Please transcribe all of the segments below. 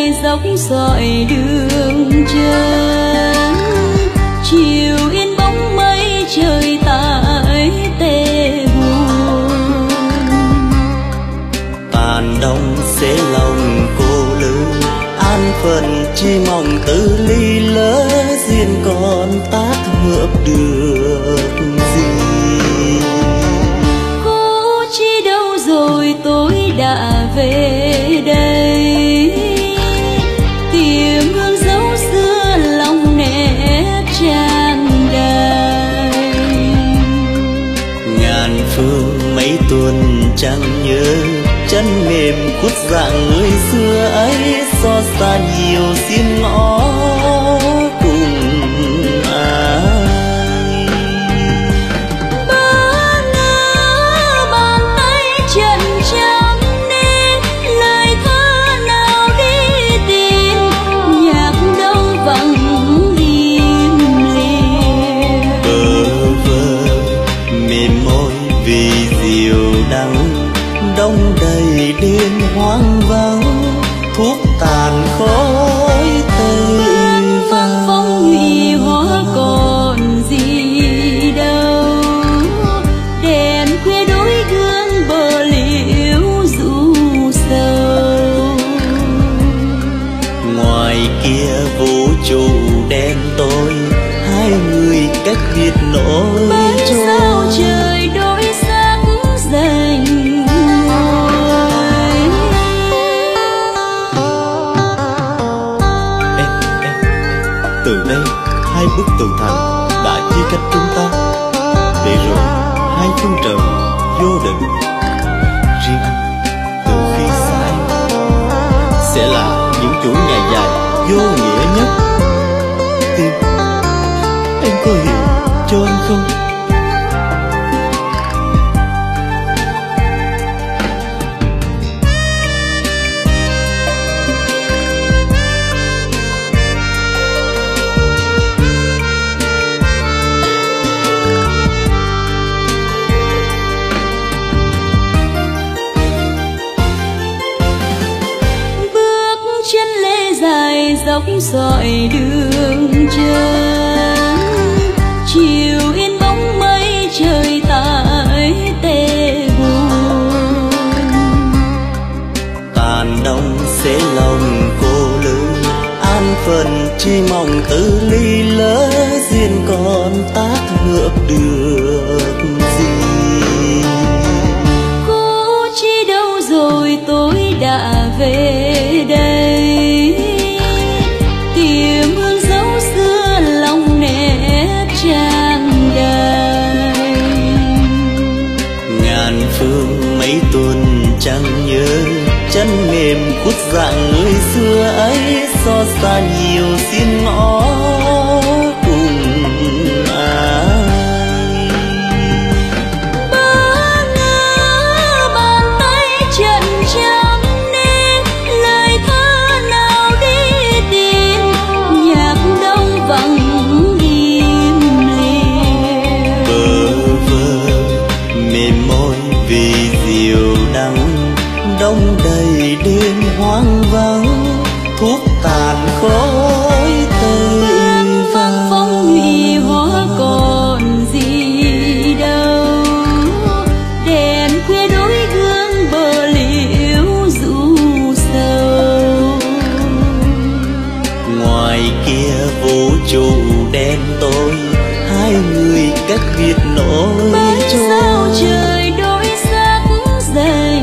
dài dốc dọi đường chân, chiều yên bóng mây trời tại tê buồn. Tàn đông xế lòng cô lữ, an phận chỉ mong từ ly lỡ, duyên còn tác hợp được gì. Cô chi đâu rồi tôi đã về đây, tìm hương dấu xưa lòng nét tràn đầy. Ngàn phương mấy tuần chẳng nhớ, chân mềm khuất dạng người xưa ấy, xót xa nhiều xin ngõ cùng ai. Bơ ngỡ bàn tay trần trắng nên lời thơ nào đi tìm, nhạc đâu vắng im lìm. Bơ vơ mềm môi vì diều đắng, đông đầy đêm hoang vắng, thuốc tàn khói tây vàng. Phong hủy hóa còn gì đâu, đèn khuya đối gương bờ liễu ru sầu. Ngoài kia vũ trụ đen tối, hai người cách biệt nỗi Bởi sao trời đôi sắc dành ngồi. Từ đây hai bức tường thành đã chia cách chúng ta, để rồi hai phương trời vô định. Riêng anh từ khi xa em sẽ là những chuỗi ngày dài vô nghĩa nhất. Tim em có hiểu cho anh không? Chân lê dài dốc dọi đường chân, chiều yên bóng mây trời tại tê buồn. Tàn đông xế lòng cô lữ, an phận chỉ mong từ ly lỡ, duyên còn tác hợp được gì. Cô chi đâu rồi tôi đã về đây, tìm hương dấu xưa lòng nét tràn đầy. Ngàn phương mấy tuần chẳng nhớ, chân mềm khuất dạng người xưa ấy, xót xa nhiều xin ngõ cùng ai. Bơ ngỡ bàn tay trần trắng nên lời thơ nào đi tìm, nhạc đâu vắng im lìm. Bơ vơ mềm môi vì diều đắng, đông đầy đêm hoang vắng, thuốc tàn khói tây vàng. Phong hủy hóa còn gì đâu, đèn khuya đối gương bờ liễu ru sầu. Ngoài kia vũ trụ đen tối, hai người cách biệt nỗi Bởi trôi. sao trời đôi sắc dành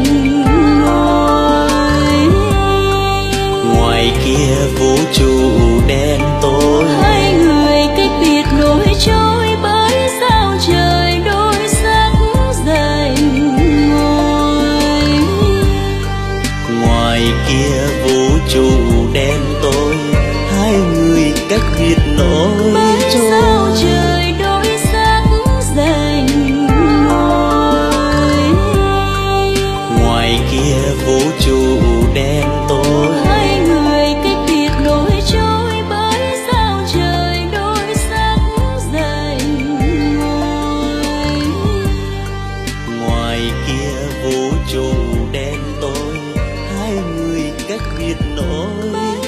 ngồi. Ngoài kia vũ trụ đen tối, Hai người cách biệt nỗi trôi. Bởi sao trời đôi sắc dành ngồi. ngoài kia vũ trụ đen tối, hai người cách biệt nỗi Bởi trôi. sao trời đôi sắc dành ngồi. Ngoài kia vũ trụ đen tối, Hai người cách biệt nỗi trôi. Bởi sao trời đôi sắc dành ngồi. ngoài kia vũ trụ đen tối, hai người cách biệt nỗi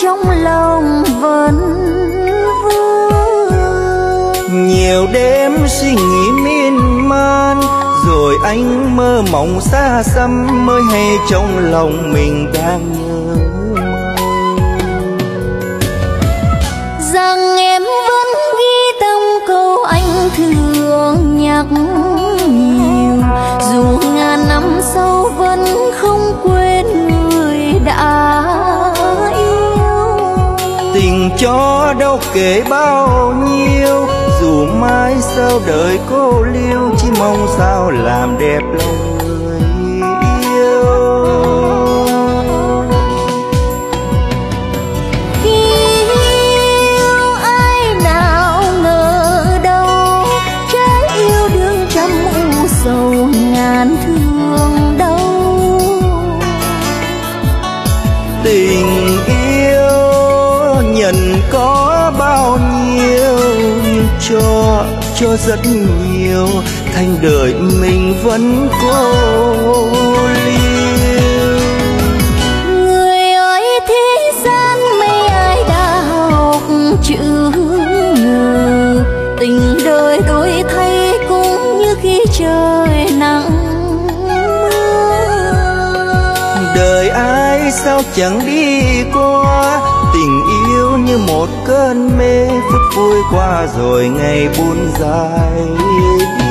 trong lòng vẫn vương. Nhiều đêm suy nghĩ miên man, rồi anh mơ mộng xa xăm, mới hay trong lòng mình đang nhớ rằng em vẫn ghi tâm câu anh thường nhắc nhiều, dù ngàn năm sau vẫn không quên người đã yêu. Tình cho đâu kể bao nhiêu, dù mai sau đời cô liêu, chỉ mong sao làm đẹp lòng người yêu. Khi yêu ai nào ngờ đâu, trái yêu đương trăm u sầu ngàn thương đau. Tình yêu nhận có bao nhiêu, cho rất nhiều, thành đời mình vẫn cô liêu. Người ơi thế gian mấy ai đã học chữ ngờ, tình đời đổi thay cũng như khi trời nắng mưa. Đời ai sao chẳng đi qua, tình yêu như một cơn mê, phút vui qua rồi ngày buồn dài đi.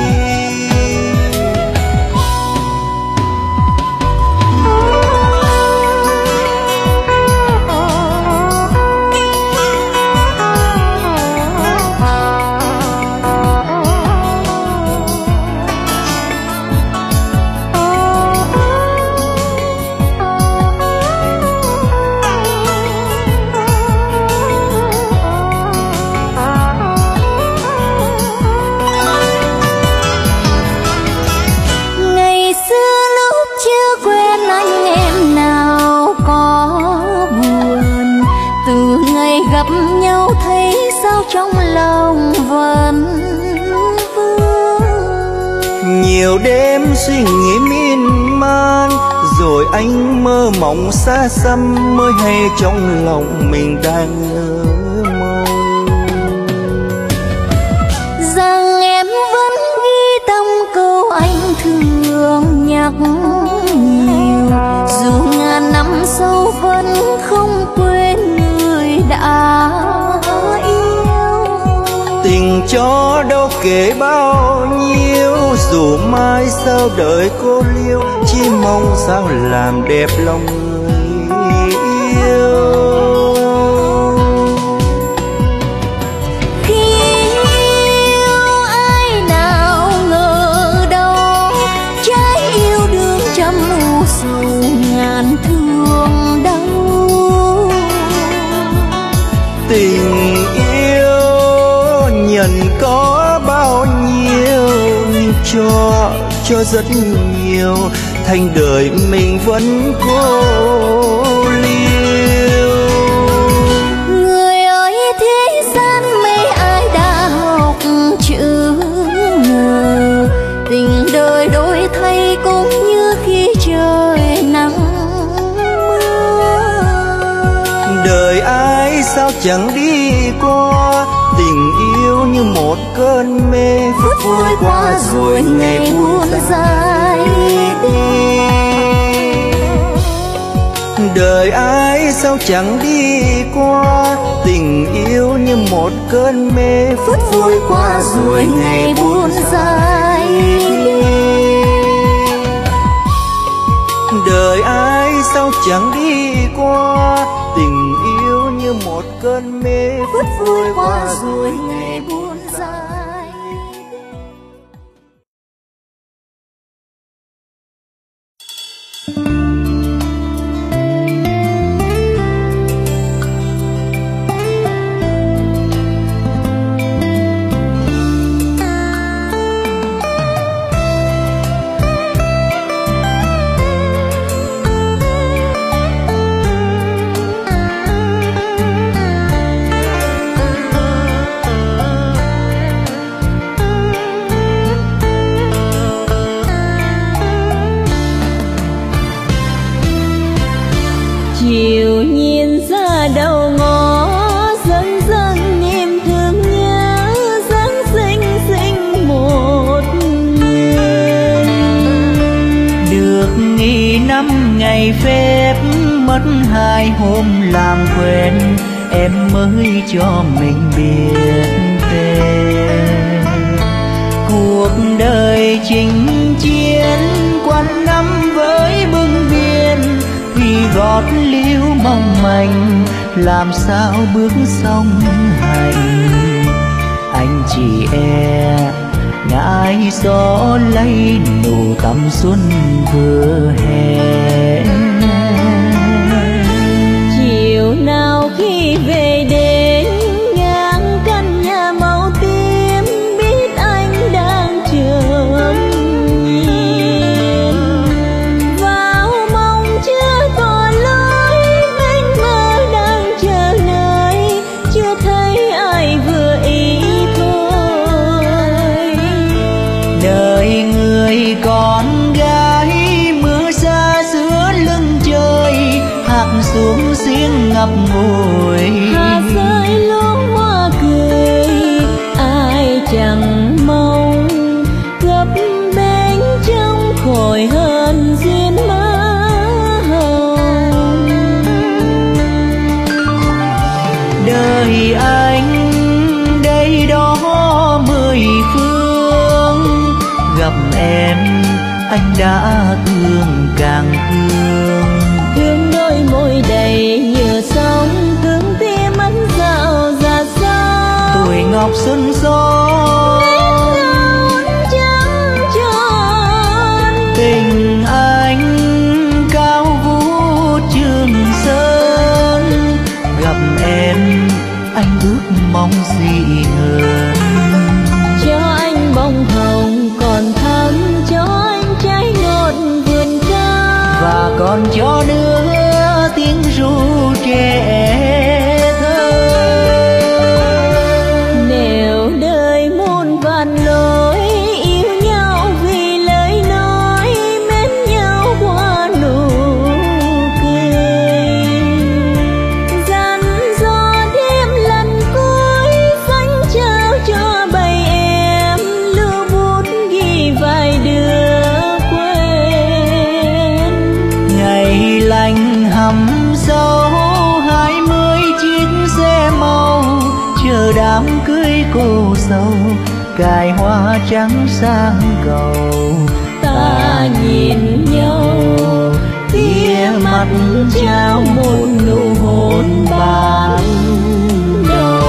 gặp nhau thấy sao trong lòng vẫn vương. Nhiều đêm suy nghĩ miên man, rồi anh mơ mộng xa xăm, mới hay trong lòng mình đang nhớ mong rằng em vẫn ghi tâm câu anh thường nhắc nhiều, dù ngàn năm sau vẫn không quên người đã yêu. tình cho đâu kể bao nhiêu, dù mai sau đời cô liêu, chỉ mong sao làm đẹp lòng người yêu. Thương đau tình yêu nhận có bao nhiêu, nhưng cho rất nhiều, thành đời mình vẫn cô liêu. Người ơi thế gian mấy ai đã học chữ ngờ, tình đời đổi thay cũng như khi trời nắng. Đời ai sao chẳng đi qua, tình yêu như một cơn mê, phút vui qua rồi ngày buồn dài đi. Đời ai sao chẳng đi qua, tình yêu như một cơn mê, phút vui qua rồi ngày buồn dài đi. Đời ai sao chẳng đi qua, tình yêu như một cơn mê, phút vui qua rồi ngày buồn dài. mất 2 hôm làm quen, em mới cho mình biết tên. Cuộc đời chinh chiến quanh năm với bưng biên, thì gót liễu mong manh làm sao bước song hành. Anh chỉ ngại gió lấy nụ tắm xuân vừa hè. Chiều nào khi về đến ngang căn nhà màu tím, biết anh đang chờ nhìn. Vào mong chưa tỏ lối, mênh mơ đang chờ nơi, chưa thấy ai vừa ý thôi. Đời người con gái mưa xa giữa lưng trời, hạt xuống xiên ngập ngùi. Hà rơi lúa hoa cười, ai chẳng mong gấp bánh trong khỏi hơn duyên má hồng. Đời anh đây đó 10 phương, gặp em anh đã thương càng thương. Thương đôi môi đầy nhựa sóng, thương tim anh dạo ra sao. Tuổi ngọc xuân son trắng tròn, tình anh cao vũ Trường Sơn. Gặp em anh ước mong gì hơn, cho anh bông hồng còn thắm, cho anh trái ngọt vườn ca, và còn cho đứa tiếng ru trẻ thơ. Nếu đời muôn vàn lối, yêu nhau vì lời nói, mến nhau qua nụ cười. Dặn dò đêm lần cuối, phanh trao cho bầy em, lưu bút ghi vài đứa quên. Ngày lành hầm sâu 20 chiếc xe màu, chờ đám cưới cô dâu cài hoa trắng sang cầu. Ta nhìn nhau, tia mắt trao một nụ hôn ban đầu.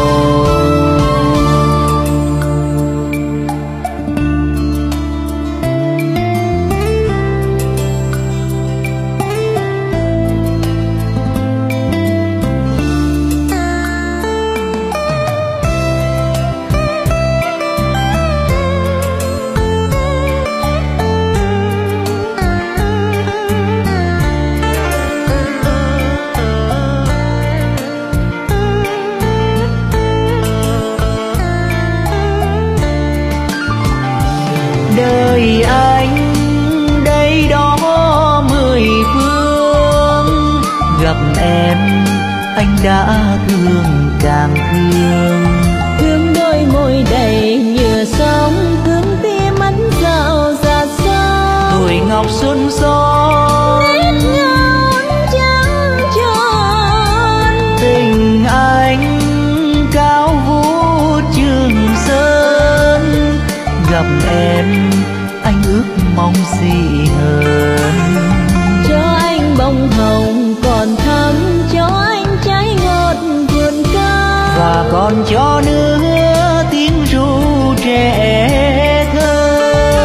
Đời anh đây đó 10 phương, gặp em anh đã thương càng thương. Thương đôi môi đầy nhựa sóng, thương tim anh dạo ra sao. Tuổi ngọc xuân son trắng tròn, tình anh cao vũ Trường Sơn. Gặp em anh ước mong gì hơn, cho anh bông hồng còn thắm, cho anh trái ngọt vườn ca, và còn cho đứa tiếng ru trẻ thơ.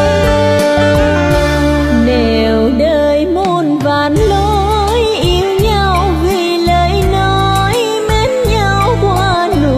Nếu đời muôn vàn lối, yêu nhau vì lời nói, mến nhau qua nụ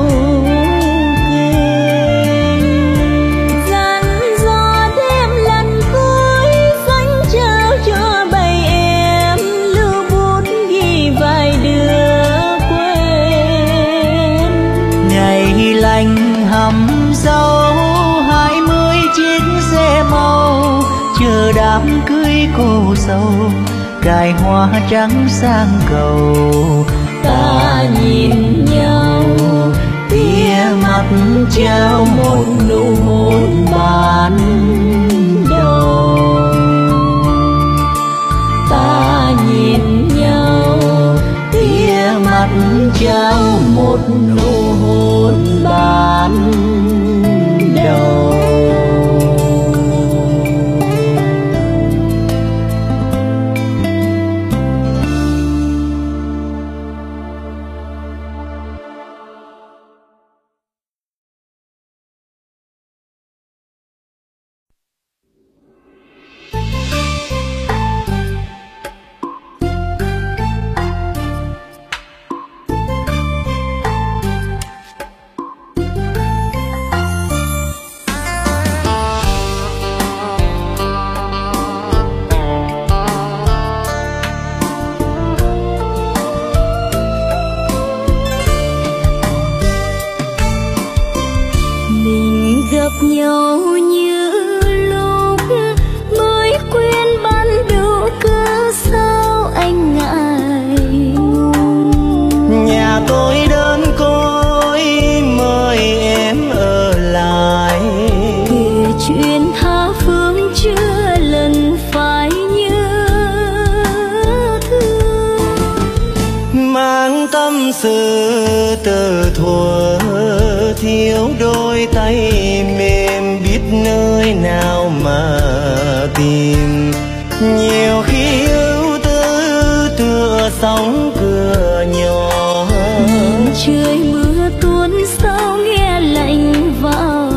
cười. Dặn dò đêm lần cuối, phanh trao cho bầy em, lưu bút ghi vài đứa quên. Ngày lành hầm sâu 20 chiếc xe màu, chờ đám cưới cô dâu cài hoa trắng sang cầu. Ta nhìn nhau, tia mắt trao một nụ hôn ban đầu. ta nhìn nhau, đôi tay mềm biết nơi nào mà tìm. Nhiều khi ưu tư tựa sóng cửa nhỏ, trời mưa tuôn sao nghe lạnh vào.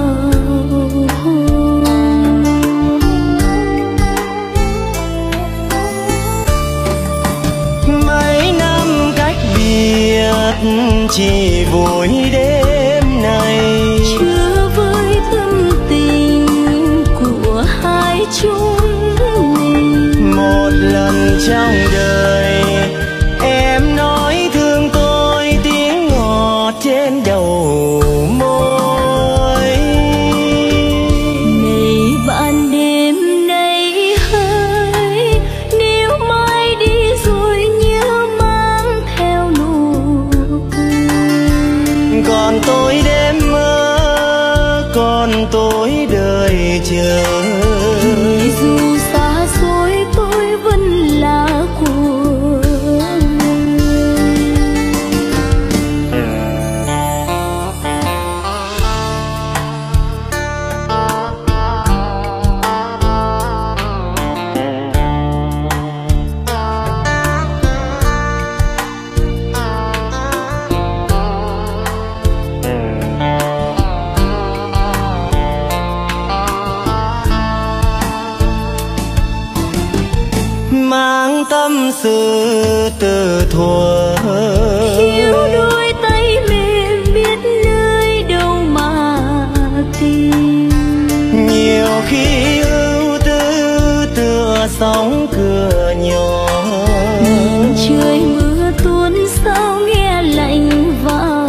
Mấy năm cách biệt chỉ vui đêm này, chưa với tâm tình của hai chúng mình. một lần trong đời em nói thương tôi tiếng ngọt trên đầu môi. Này bạn đêm nay hỡi, nếu mai đi rồi nhớ mang theo nụ cười. Còn tôi đêm mơ, còn tôi đời chờ. Thì dù xa xôi tôi vẫn là của người. Mang tâm sự từ thuở, Chiếu đôi tay mềm biết nơi đâu mà tìm. nhiều khi ưu tư tựa sóng cửa nhỏ, Trời mưa tuôn sao nghe lạnh vào.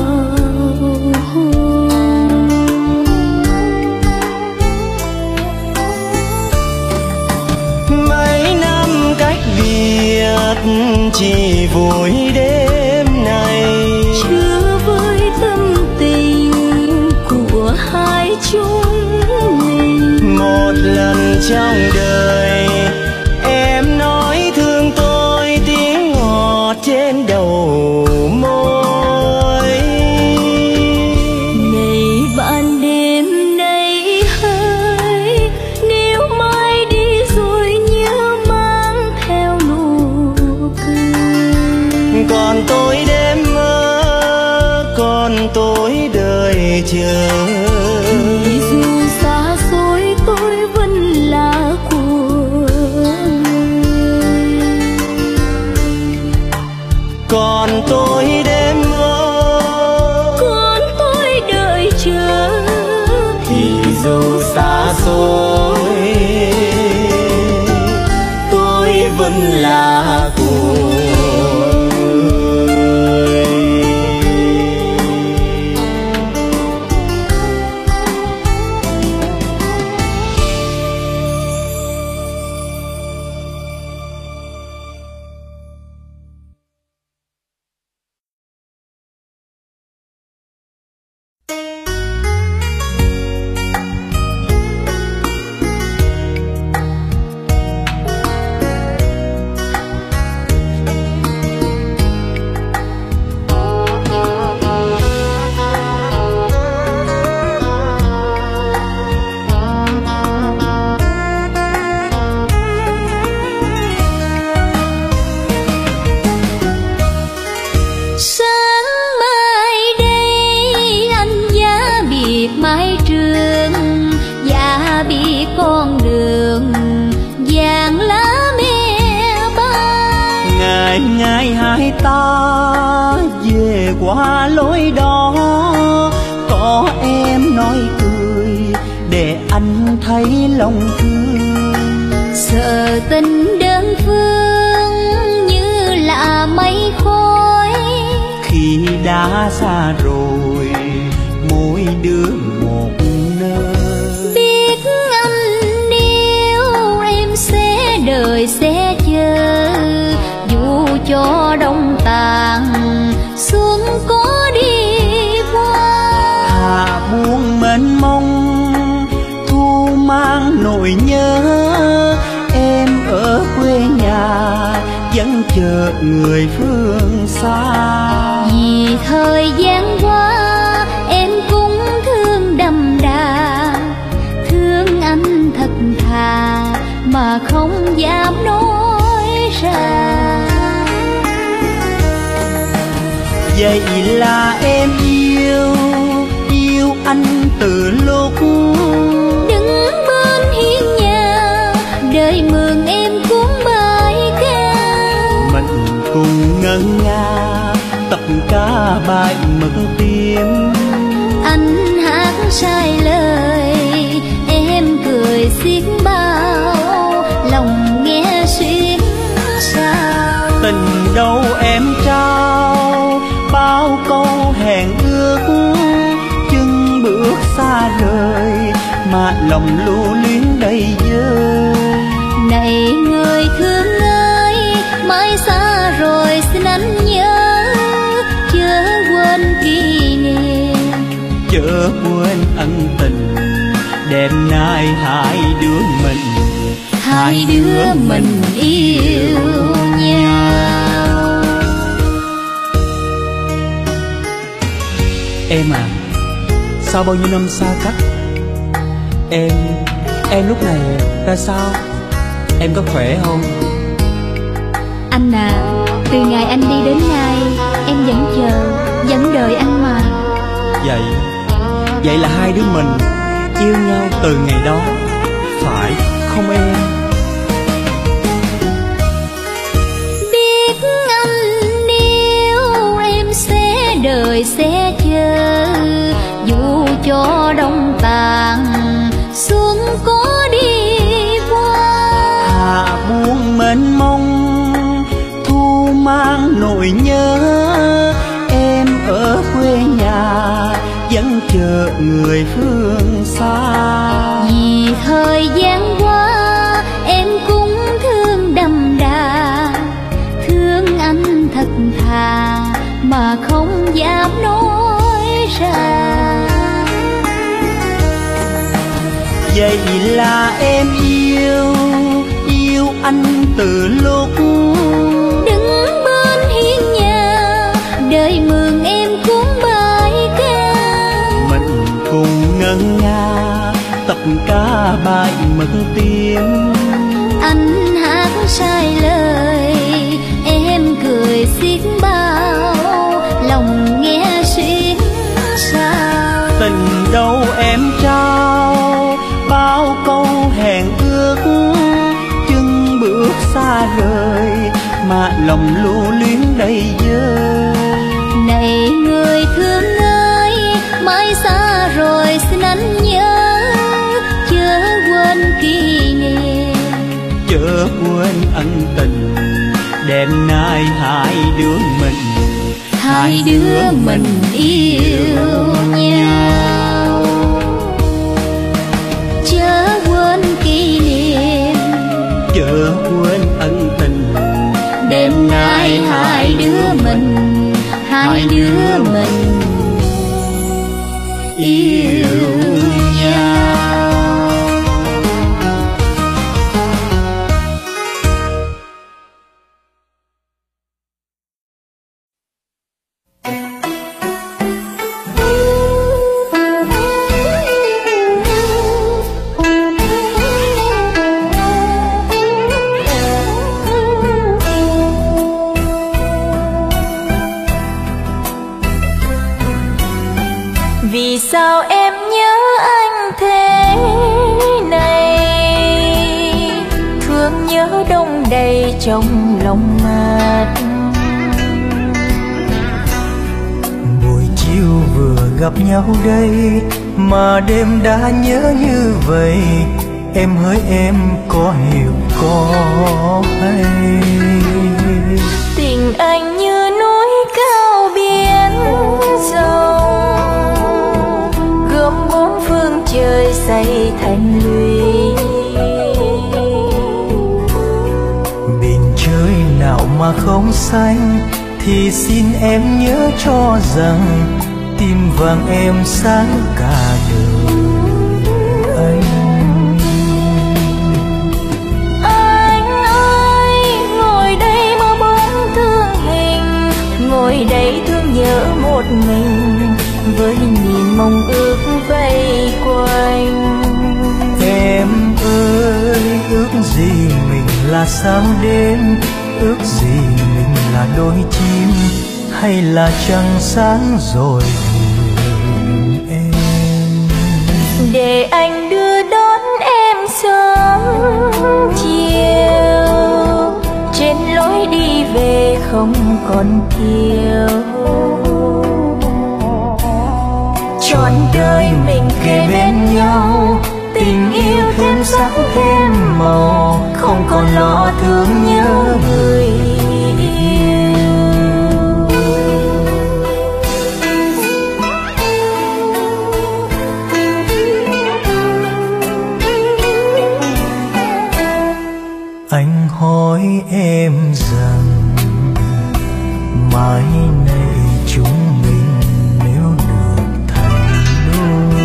mấy năm cách biệt chỉ vui đêm này, Chưa với tâm tình của hai chúng mình. một lần trong đời em nói thương tôi tiếng ngọt trên đầu môi. Này bạn đêm nay hỡi, nếu mai đi rồi nhớ mang theo nụ cười. Còn tôi đêm mơ, còn tôi đời chờ. Thì dù xa xôi tôi vẫn là của người. Còn tôi đêm mơ, Còn tôi đợi chờ. thì dù xa xôi tôi vẫn là của người. Sáng mai đây anh giá biệt mái trường, giá biệt con đường vàng lá me bay. Ngày ngày hai ta về qua lối đó, có em nói cười để anh thấy lòng thương. Sợ tình đơn phương như là mây khói, Khi đã xa rồi mỗi đứa một nơi. biết anh yêu em sẽ đợi sẽ chờ. Dù cho đông tàn xuân có đi qua, Hạ buông mênh mông thu mang nỗi nhớ. Em ở quê nhà vẫn chờ người phương xa. vì thời gian qua em cũng thương đầm Vậy là em yêu anh từ lúc đứng bên hiên nhà, đời mừng em cuốn bài ca. mình cùng ngân nga tập ca bài mực tim. Anh hát sai lời, em cười xiết bao, lòng nghe xuyên sao. Tình đâu em trao bao câu hẹn ước, chân bước xa rời mà lòng lưu luyến đầy vơi. Này người thương ơi, mãi xa rồi xin anh nhớ, chớ quên kỷ niệm, chớ quên ân tình. Đêm nay hai đứa mình yêu nhau. Em à, sau bao nhiêu năm xa cách, em lúc này ra sao? Em có khỏe không? Anh à, từ ngày anh đi đến nay, em vẫn chờ, vẫn đợi anh mà. Vậy là hai đứa mình yêu nhau từ ngày đó, phải không em? Biết anh yêu em sẽ đợi sẽ chờ, dù cho đông tàn xuân có đi qua. Hạ buông mênh mông, thu mang nỗi nhớ, em ở quê nhà vẫn chờ người phương xa. Vì thời gian qua em cũng thương đậm đà, thương anh thật thà mà không dám nói ra. Vậy là em yêu anh từ lúc đứng bên hiên nhà, đời mừng em cuốn bài ca. mình cùng ngân nga tập ca bài mực tim. Anh hát sai lời, em cười xiết bao, lòng nghe xuyên sao. Tình đâu em trao bao câu hẹn ước, chân bước xa rời mà lòng lưu luyến đầy vơi. Này người thương ơi, mãi xa rồi xin anh nhớ, chớ quên kỷ niệm, chớ quên ân tình. Đêm nay hai đứa mình yêu nhau. Chớ quên kỷ niệm, chớ quên ân tình. đêm nay hai đứa mình yêu nhau. Vì sao em nhớ anh thế này, thương nhớ đông đầy trong lòng ngạt. Buổi chiều vừa gặp nhau đây mà đêm đã nhớ như vậy. Em hỡi em có hiểu có hay? Tình anh như núi cao biển rộng, gom bốn phương trời xây thành lũy. Biển trời nào mà không xanh thì xin em nhớ cho rằng tim vàng em sáng cả đời anh. Anh ơi, ngồi đây mơ bóng thương hình, ngồi đây thương nhớ một mình, với nhìn mong ước vây quanh. Em ơi, ước gì mình là sao đêm, ước gì mình là đôi chim hay là trăng sáng rồi em? Để anh đưa đón em sớm chiều, trên lối đi về không còn thiếu. Trọn đời mình kề bên nhau, tình yêu thêm sắc thêm màu, không còn lo thương nhớ người yêu. Anh hỏi em rằng mai này chúng mình nếu được thành đôi,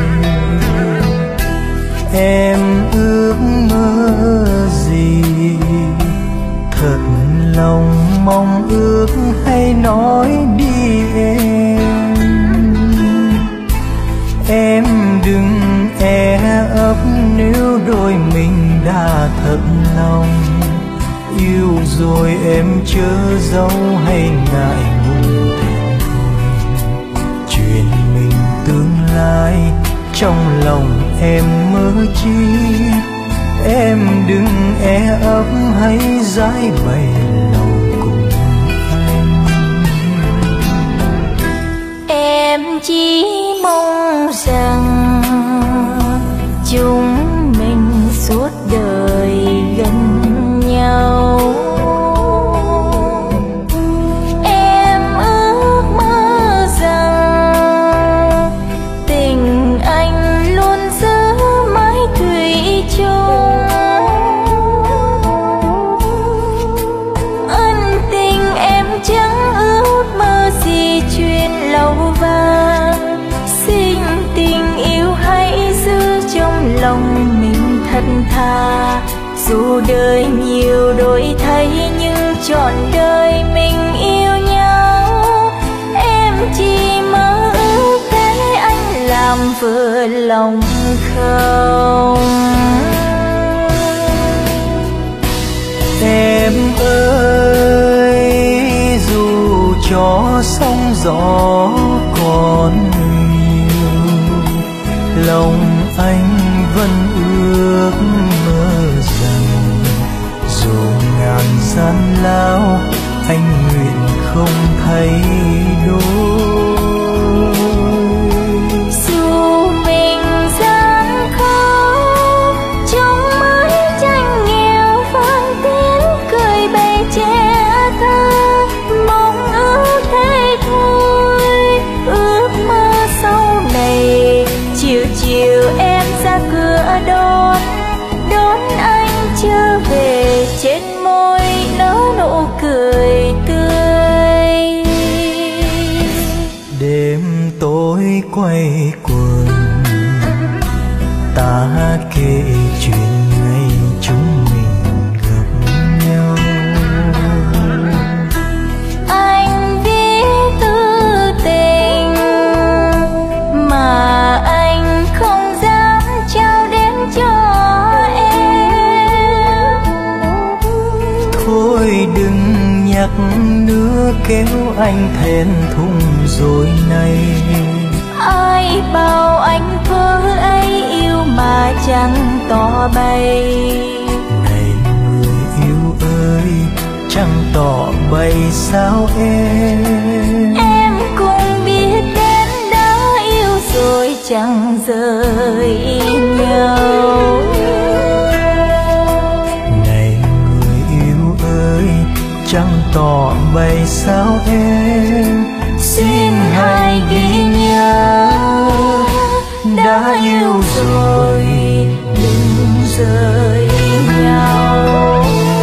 em ước mơ gì? Thật lòng mong ước hay nói đi em đừng e ấp nếu đôi mình đã thật lòng. Yêu rồi em chớ giấu hay ngại ngùng thêm thôi. Chuyện mình tương lai trong lòng em mơ chi, em đừng e ấp hay giải bày lòng cùng anh. Em chỉ mong rằng chúng mình suốt đời gần nhau. Em ước mơ rằng tình anh luôn giữ mãi thủy chung. Ân tình em chẳng ước mơ gì chuyện lâu vàng, xin tình yêu hãy giữ trong lòng mình thật thà. Dù đời nhiều đổi thay nhưng trọn đời mình yêu nhau. Em chỉ mơ ước thế anh làm vừa lòng không? Em ơi, dù cho sóng gió còn nhiều, lòng anh vẫn ước mơ rằng dù ngàn gian lao anh nguyện không thay đổi. Dù mình gian khó trong mái tranh nghèo vang tiếng cười bày che thơ, mong ước thế thôi. Ước mơ sau này chiều chiều em ra cửa đón anh trở về, trên môi nở nụ cười tươi. Đêm tối quay quần ta kể chuyện ngày chúng mình gặp nhau. Anh viết tư tình mà anh không dám trao đến cho em. Thôi đừng nhắc nữa kéo anh thẹn thùng rồi này. Ai bảo anh thơ ấy yêu mà chẳng tỏ bày. Này người yêu ơi, chẳng tỏ bày sao em? Em cũng biết đến đã yêu rồi chẳng rời nhau. Này người yêu ơi, chẳng tỏ bày sao em? Xin hãy ghi nhớ, đã yêu rồi đừng rời nhau.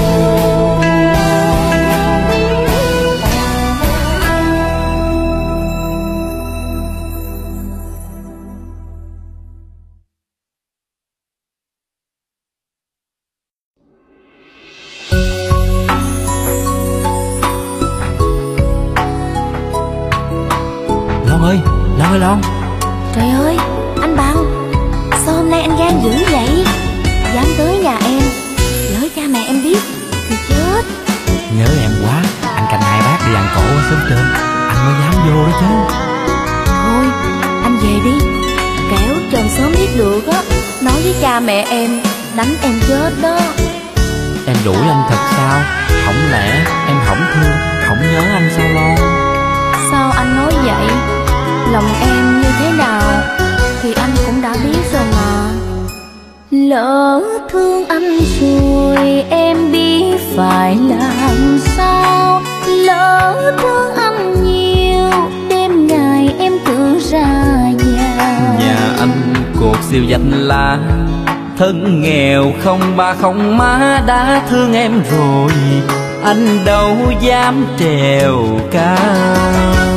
Long. Trời ơi, anh Bằng, sao hôm nay anh gan dữ vậy? Dám tới nhà em, lỡ cha mẹ em biết thì chết. Nhớ em quá, anh canh hai bác đi ăn cổ ở xóm trên, anh mới dám vô đó chứ. Thôi anh về đi, kẻo chồng sớm biết được á, nói với cha mẹ em đánh em chết đó. Em đuổi anh thật sao? Không lẽ em không thương, không nhớ anh sao lo? Sao anh nói vậy? Lòng em như thế nào thì anh cũng đã biết rồi mà. Lỡ thương anh rồi em biết phải làm sao. Lỡ thương anh nhiều đêm ngày em cứ ra vào. Nhà anh cuộc siêu danh lá, thân nghèo không ba không má đã thương em rồi, anh đâu dám trèo cao.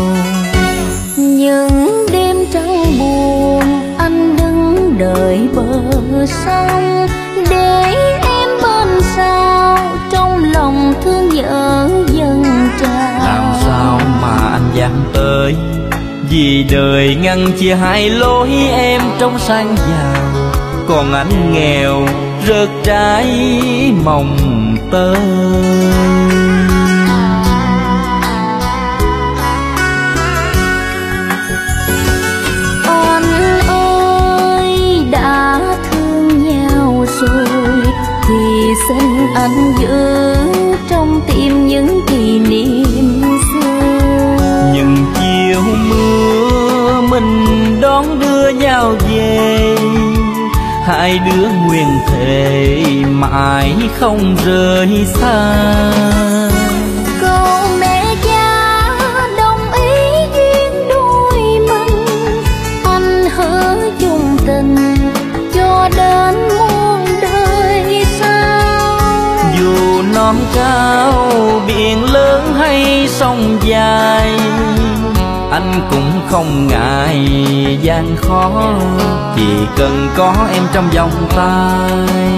Những đêm trăng buồn anh đứng đợi bờ sông, để em bên sao trong lòng thương nhớ dần trào. Làm sao mà anh dám tới, vì đời ngăn chia hai lối em trong sang giàu, còn anh nghèo rớt trái mồng tơi. Anh ơi đã thương nhau rồi thì xin anh giữ trong tim những kỷ niệm xưa. Nhưng chiều mưa mình đón đưa nhau về, hai đứa nguyện thề mãi không rời xa. Câu mẹ cha đồng ý duyên đôi mình, anh hứa chung tình cho đến muôn đời sau. Dù non cao biển lớn hay sông dài, anh cũng không ngại gian khó, chỉ cần có em trong vòng tay.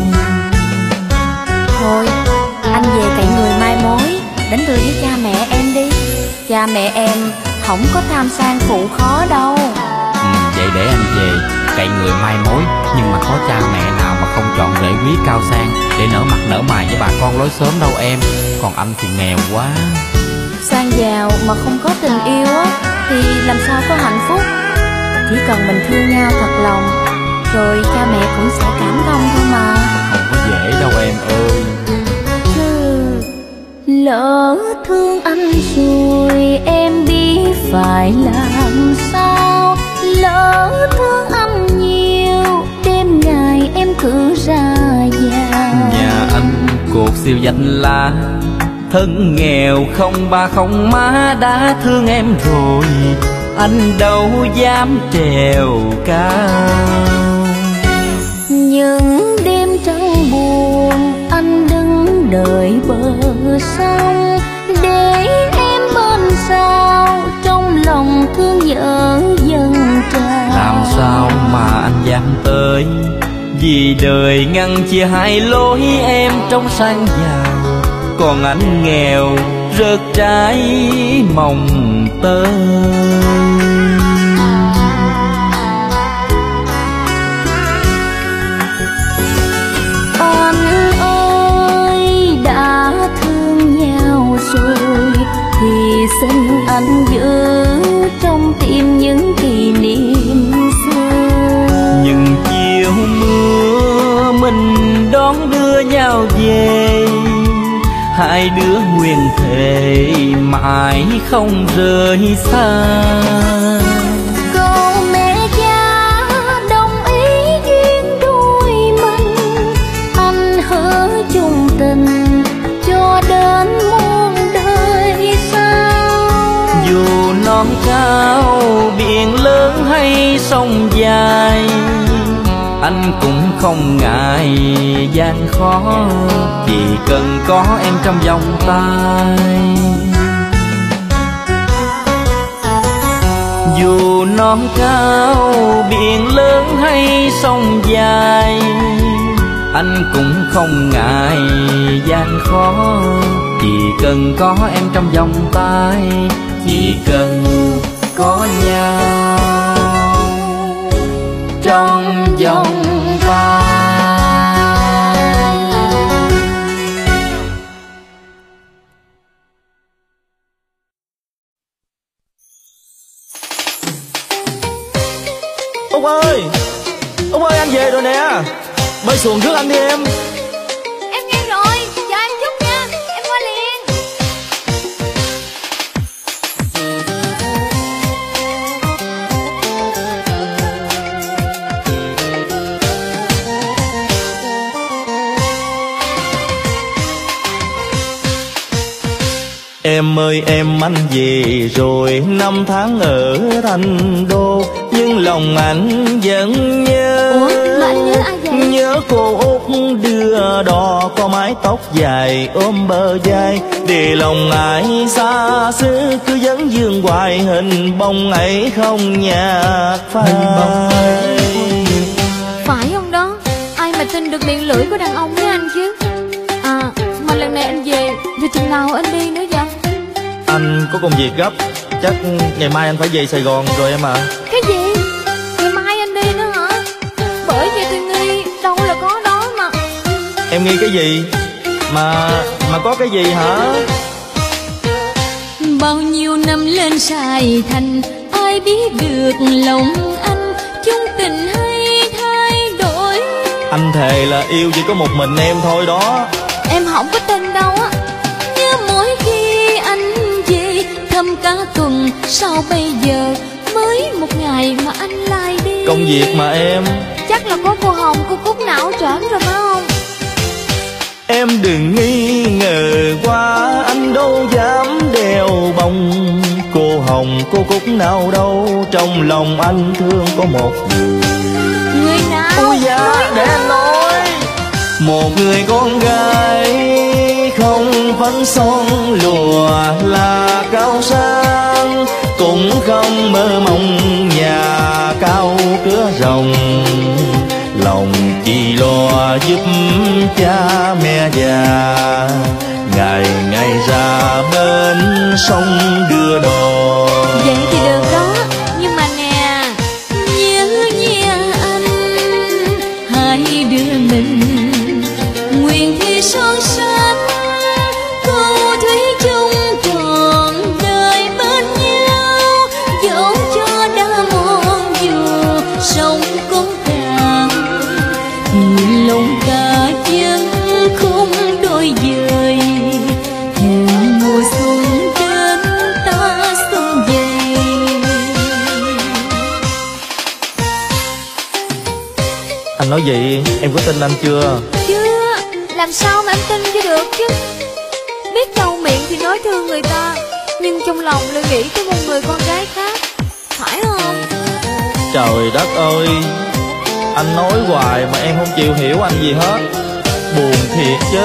Thôi anh về cậy người mai mối, đánh cười với cha mẹ em đi. Cha mẹ em không có tham sang phụ khó đâu. Vậy để anh về cậy người mai mối, nhưng mà có cha mẹ nào mà không chọn rễ quý cao sang để nở mặt nở mày với bà con lối xóm đâu em. Còn anh thì nghèo quá. Sang giàu mà không có tình yêu á thì làm sao có hạnh phúc. Chỉ cần mình thương nhau thật lòng, rồi cha mẹ cũng sẽ cảm thông thôi mà. Không có dễ đâu em ơi. Chứ lỡ thương anh rồi em biết phải làm sao. Lỡ thương anh nhiều đêm ngày em cứ ra vào. Nhà anh cuộc siêu danh lá, thân nghèo không ba không má đã thương em rồi, anh đâu dám trèo cao. Những đêm trăng buồn anh đứng đợi bờ sông, để em bên sao trong lòng thương nhớ dần trào. Làm sao mà anh dám tới, vì đời ngăn chia hai lối em trong sang giàu, còn anh nghèo rớt trái mồng tơi. Anh ơi đã thương nhau rồi thì xin anh giữ trong tim những kỷ niệm xưa. Nhưng chiều mưa mình đón đưa nhau về, hai đứa nguyện thề mãi không rời xa. Câu mẹ cha đồng ý duyên đôi mình, anh hứa chung tình cho đến muôn đời sau. Dù non cao biển lớn hay sông dài, anh cũng không ngại gian khó, chỉ cần có em trong vòng tay. Dù non cao biển lớn hay sông dài, anh cũng không ngại gian khó, chỉ cần có em trong vòng tay. Chỉ cần có nhau trong vòng Út ơi, Út ơi, anh về rồi nè. Bơi xuồng trước anh đi em. Em nghe rồi, chờ anh chút nha, em qua liền. Em ơi em, anh về rồi, 5 tháng ở thành đô, nhưng lòng anh vẫn nhớ. Ủa, mà anh nhớ ai vậy? Nhớ cô Út đưa đò, có mái tóc dài ôm bờ vai, để lòng ai xa xứ cứ vấn vương hoài, hình bóng ấy không nhạt phai. Phải không đó, ai mà tin được miệng lưỡi của đàn ông với anh chứ. À, mà lần này anh về, rồi chừng nào anh đi nữa vậy? Anh có công việc gấp, chắc ngày mai anh phải về Sài Gòn rồi em ạ. Cái gì? Ngày mai anh đi nữa hả? Bởi vì tôi nghi đâu là có đó mà. Em nghi cái gì? Mà có cái gì hả? Bao nhiêu năm lên Sài Thành, ai biết được lòng anh, chung tình hay thay đổi. Anh thề là yêu chỉ có một mình em thôi đó. Em không có tin đâu á. Như mỗi khi anh về thăm cả tuần, sao bây giờ mới một ngày mà anh lại đi? Công việc mà em. Chắc là có cô Hồng, cô Cúc não trởn rồi phải không? Em đừng nghi ngờ quá, anh đâu dám đeo bông. Cô Hồng, cô Cúc nào đâu, trong lòng anh thương có một người. Người nào? Ôi da, để anh nói. Một người con gái không phấn son lùa là cao sang, cũng không mơ mộng nhà cao cửa rộng. Lòng chỉ lo giúp cha mẹ già, ngày ngày ra bên sông đưa đò. Vậy thì được đó, nhưng mà nè, nhớ nha anh, hai đứa mình nguyện thi son sánh, câu thủy chung trọn đời bên nhau, dẫu cho đã muôn dù sông cũng cạn, thì lòng ta vẫn không đôi dời. Hẹn mùa xuân đến ta xuân về. Anh nói vậy em có tin anh chưa? Chưa, làm sao mà em tin cho được chứ. Biết đâu miệng thì nói thương người ta, nhưng trong lòng lại nghĩ tới một người con gái khác, phải không? Trời đất ơi, anh nói hoài mà em không chịu hiểu anh gì hết. Buồn thiệt chứ.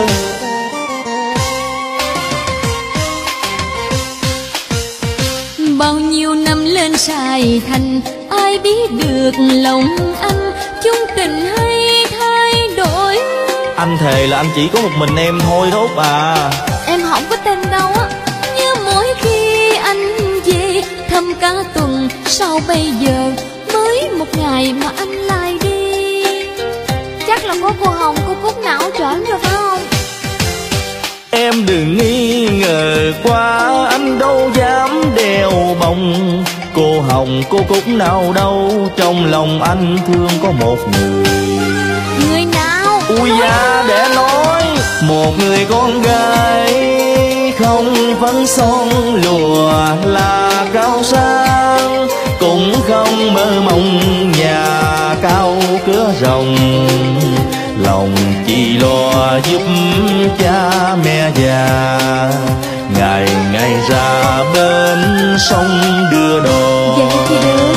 Bao nhiêu năm lên Sài Thành, ai biết được lòng anh, chung tình hay thay đổi. Anh thề là anh chỉ có một mình em thôi đó Út à. Em không có tin đâu á. Như mỗi khi anh về thăm cả tuần, sao bây giờ mới một ngày mà anh lại đi? Chắc là có cô Hồng, cô Cúc não trởn rồi phải không? Em đừng nghi ngờ quá, anh đâu dám đeo bông. Cô Hồng, cô Cúc nào đâu, trong lòng anh thương có một người. Người nào? Ui da, để nói. Một người con gái không phấn son lùa là cao sang, cũng không mơ mộng nhà cao cửa rộng. Lòng chỉ lo giúp cha mẹ già, ngày ngày ra bên sông đưa đò. Vậy thì được,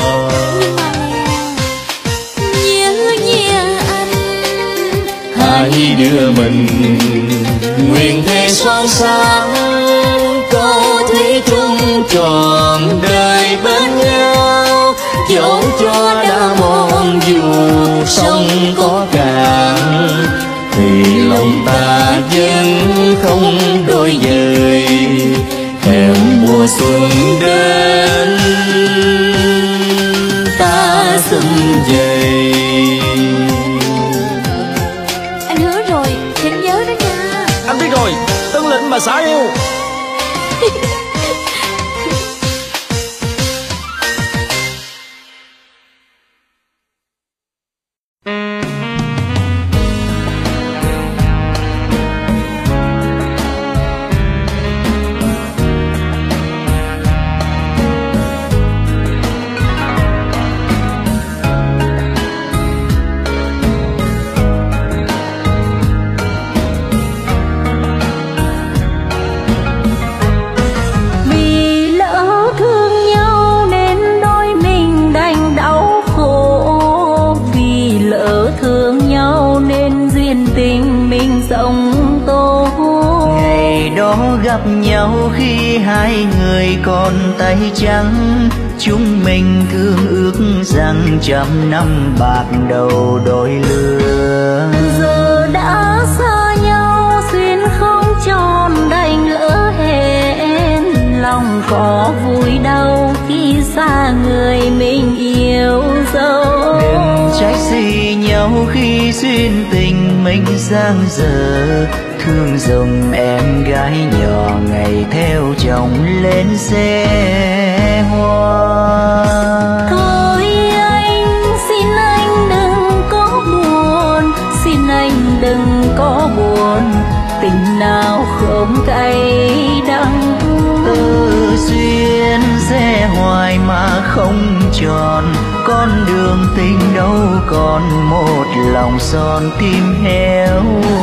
nhưng mà nè, nhớ nha anh, hai đứa mình nguyện thề son sáng, câu thủy chung trọn đời bên nhau. Dẫu cho đã mòn dù sông có cạn, thì lòng ta vẫn không đôi dời. Hẹn mùa xuân đến ta xuân về. anh hứa rồi, xin nhớ đó nha. Anh biết rồi, Tân Lĩnh mà xả yêu. duyên tình mình sống tốt. Ngày đó gặp nhau khi hai người còn tay trắng, chúng mình thương ước rằng trăm năm bạc đầu đôi lứa. Giờ đã xa nhau duyên không tròn đành lỡ hẹn, lòng có vui đau khi xa người mình yêu dấu. Đừng trách gì nhau khi duyên tình mình giang dở, thương dùm em gái nhỏ ngày theo chồng lên xe hoa. Thôi anh xin anh đừng có buồn, xin anh đừng có buồn, tình nào không cay đắng. Tơ duyên sẽ hoài mà không tròn, con đường tình đâu còn một lòng son tim héo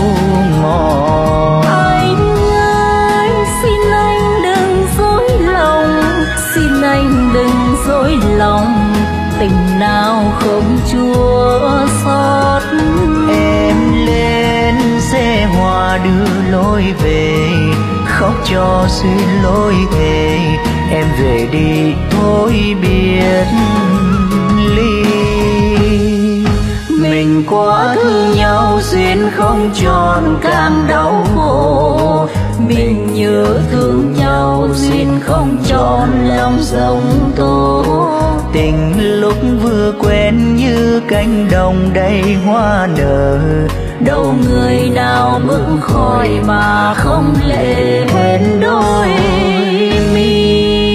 mòn. Anh ơi xin anh đừng dối lòng, xin anh đừng dối lòng, tình nào không chua xót. Em lên xe hoa đưa lối về, khóc cho duyên lối về, em về đi thôi biết ly. Mình quá thương nhau duyên không tròn càng đau khổ, mình nhớ thương nhau duyên không tròn lòng rộng tố. Tình lúc vừa quen như cánh đồng đầy hoa nở, đâu người nào bước khỏi mà không lệ hết đôi mi.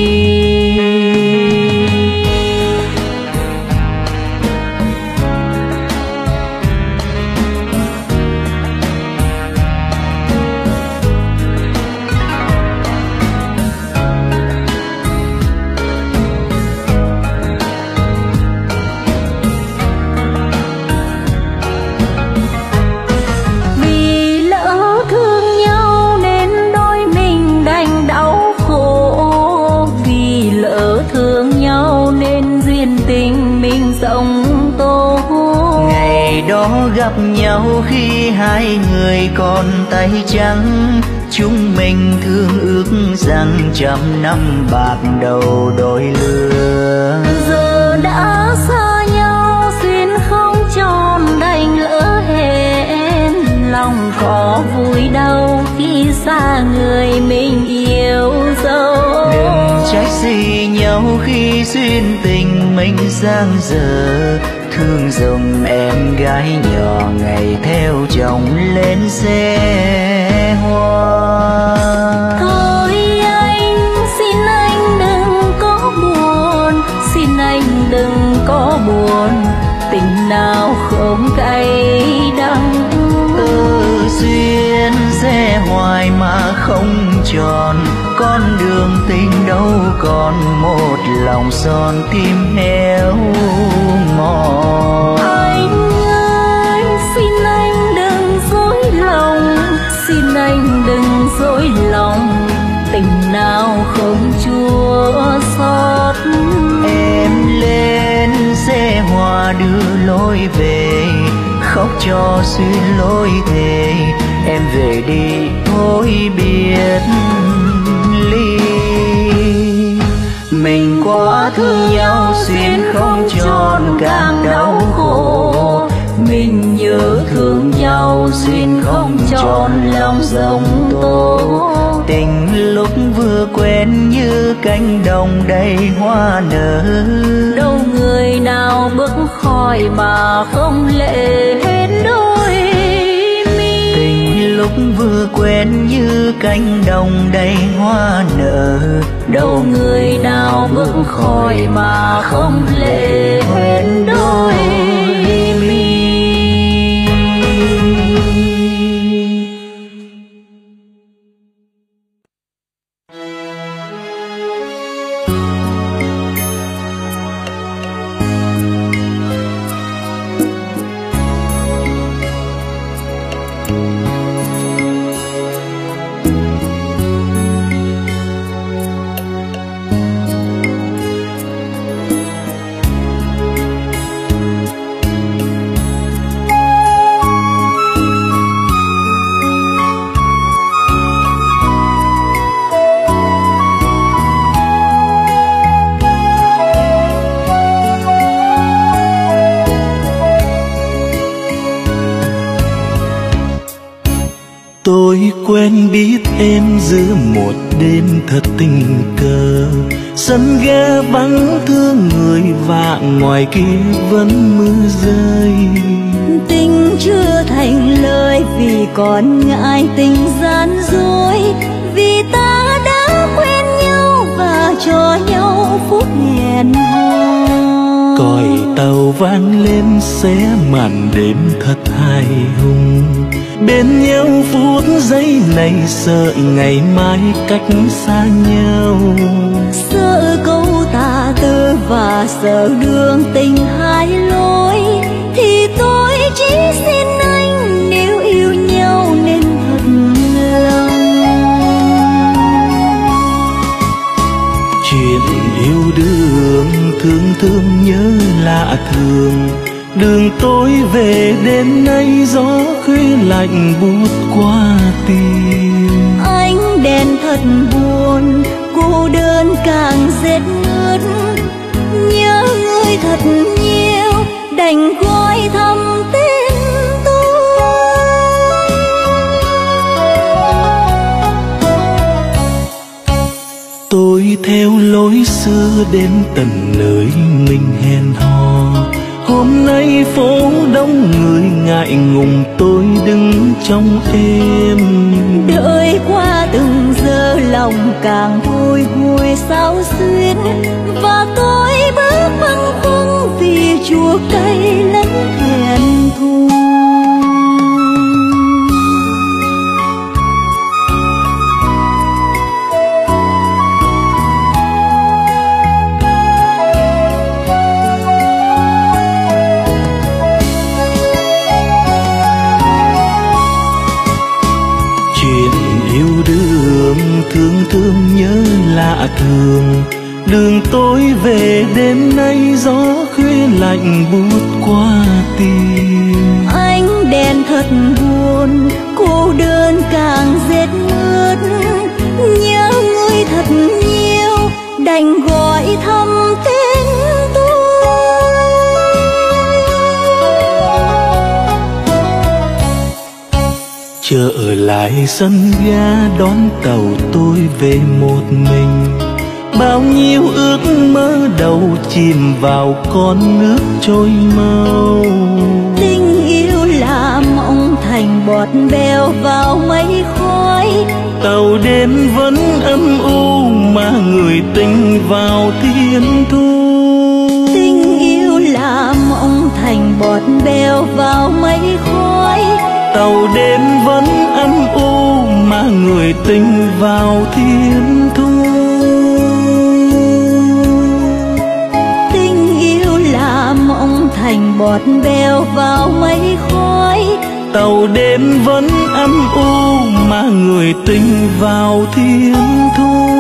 Đó gặp nhau khi hai người còn tay trắng, chúng mình thương ước rằng trăm năm bạc đầu đôi lứa. Giờ đã xa nhau duyên không tròn đành lỡ hẹn, lòng có vui đau khi xa người mình yêu dấu. Đừng trách gì nhau khi duyên tình mình giang dở, thương dùm em gái nhỏ ngày theo chồng lên xe hoa. Thôi anh xin anh đừng có buồn, xin anh đừng có buồn, tình nào không cay đắng. Tơ duyên sẽ hoài mà không tròn, con đường tình đâu còn một lòng son tim héo mòn. Anh ơi xin anh đừng dối lòng, xin anh đừng dối lòng, tình nào không chua xót. Em lên xe hoa đưa lối về, khóc cho duyên lối về, em về đi thôi biết ly. Mình quá thương nhau duyên không tròn càng đau khổ, mình nhớ thương nhau duyên không tròn lòng rộng tố. Tình lúc vừa quen như cánh đồng đầy hoa nở, đâu người nào bước khỏi mà không lệ hết đôi mi. Tình lúc vừa quen như cánh đồng đầy hoa nở, đâu người nào bước khỏi mà không lệ hết đôi mi. quen biết em giữa một đêm thật tình cờ, sân ga vắng thương người và ngoài kia vẫn mưa rơi. Tình chưa thành lời vì còn ngại tình gian dối, vì ta đã quen nhau và cho nhau phút hẹn hò. Còi tàu vang lên xé màn đêm thật hài hùng, bên nhau phút giây này sợ ngày mai cách xa nhau. Sợ câu tà tư và sợ đường tình hai lối, thì tôi chỉ xin anh nếu yêu nhau nên thật lòng. Chuyện yêu đương thương thương nhớ lạ thường, đường tôi về đến nay gió khuya lạnh buốt qua tim. Ánh đèn thật buồn, cô đơn càng rét ngớt, nhớ người thật nhiều đành gọi thầm tên tôi theo lối xưa đến tận nơi mình hẹn hò. Hôm nay phố đông người ngại ngùng tôi đứng trong em. đợi qua từng giờ lòng càng bồi hồi sao xuyên, và tôi bước băn khoăn vì chua cay lẫn hẹn thù. Thương thương nhớ lạ thường, đường tôi về đêm nay gió khuya lạnh buốt qua tim. Ánh đèn thật buồn, cô đơn càng rét mướt, nhớ người thật nhiều đành gọi thầm tên tôi. Trở lại sân ga đón tàu tôi về một mình, bao nhiêu ước mơ đầu chìm vào con nước trôi mau. Tình yêu là mộng thành bọt bèo vào mây khói, tàu đêm vẫn âm u mà người tình vào thiên thu. Tình yêu là mộng thành bọt bèo vào mây khói, tàu đêm vẫn âm u mà người tình vào thiên thu. Tình yêu là mộng thành bọt bèo vào mây khói, tàu đêm vẫn âm u mà người tình vào thiên thu.